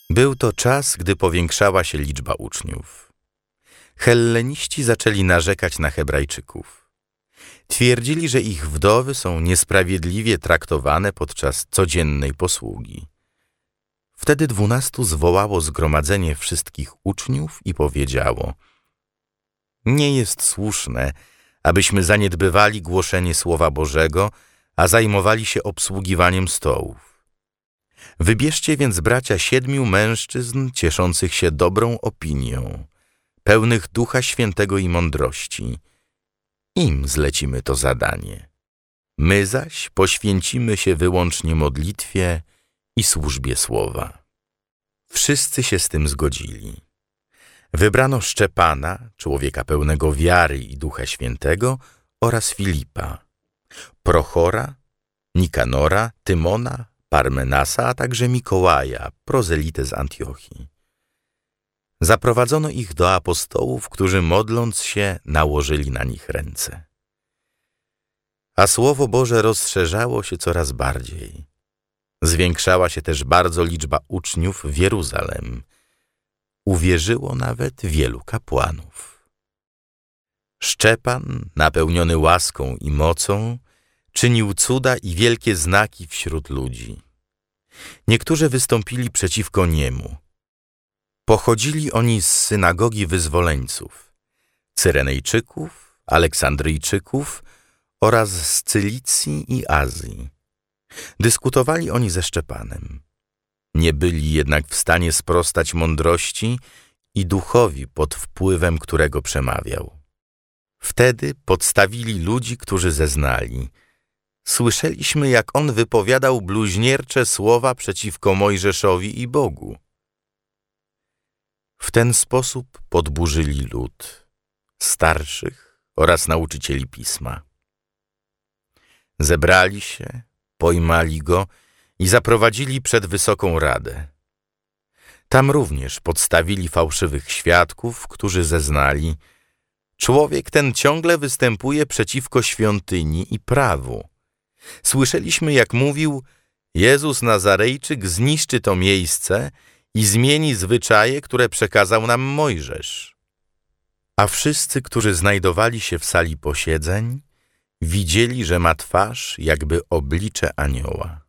Był to czas, gdy powiększała się liczba uczniów. Helleniści zaczęli narzekać na Hebrajczyków. Twierdzili, że ich wdowy są niesprawiedliwie traktowane podczas codziennej posługi. Wtedy 12 zwołało zgromadzenie wszystkich uczniów i powiedziało: nie jest słuszne, abyśmy zaniedbywali głoszenie Słowa Bożego, a zajmowali się obsługiwaniem stołów. Wybierzcie więc, bracia, 7 mężczyzn cieszących się dobrą opinią, pełnych Ducha Świętego i mądrości. Im zlecimy to zadanie. My zaś poświęcimy się wyłącznie modlitwie i służbie Słowa. Wszyscy się z tym zgodzili. Wybrano Szczepana, człowieka pełnego wiary i Ducha Świętego, oraz Filipa, Prochora, Nikanora, Tymona, Parmenasa, a także Mikołaja, prozelitę z Antiochii. Zaprowadzono ich do apostołów, którzy modląc się nałożyli na nich ręce. A Słowo Boże rozszerzało się coraz bardziej. Zwiększała się też bardzo liczba uczniów w Jeruzalem. Uwierzyło nawet wielu kapłanów. Szczepan, napełniony łaską i mocą, czynił cuda i wielkie znaki wśród ludzi. Niektórzy wystąpili przeciwko niemu. Pochodzili oni z synagogi wyzwoleńców, Cyrenejczyków, Aleksandryjczyków oraz z Cylicji i Azji. Dyskutowali oni ze Szczepanem. Nie byli jednak w stanie sprostać mądrości i duchowi, pod wpływem którego przemawiał. Wtedy podstawili ludzi, którzy zeznali: słyszeliśmy, jak on wypowiadał bluźniercze słowa przeciwko Mojżeszowi i Bogu. W ten sposób podburzyli lud, starszych oraz nauczycieli pisma. Zebrali się, pojmali go i zaprowadzili przed Wysoką Radę. Tam również podstawili fałszywych świadków, którzy zeznali: człowiek ten ciągle występuje przeciwko świątyni i prawu. Słyszeliśmy, jak mówił: Jezus Nazarejczyk zniszczy to miejsce i zmieni zwyczaje, które przekazał nam Mojżesz. A wszyscy, którzy znajdowali się w sali posiedzeń, widzieli, że ma twarz jakby oblicze anioła.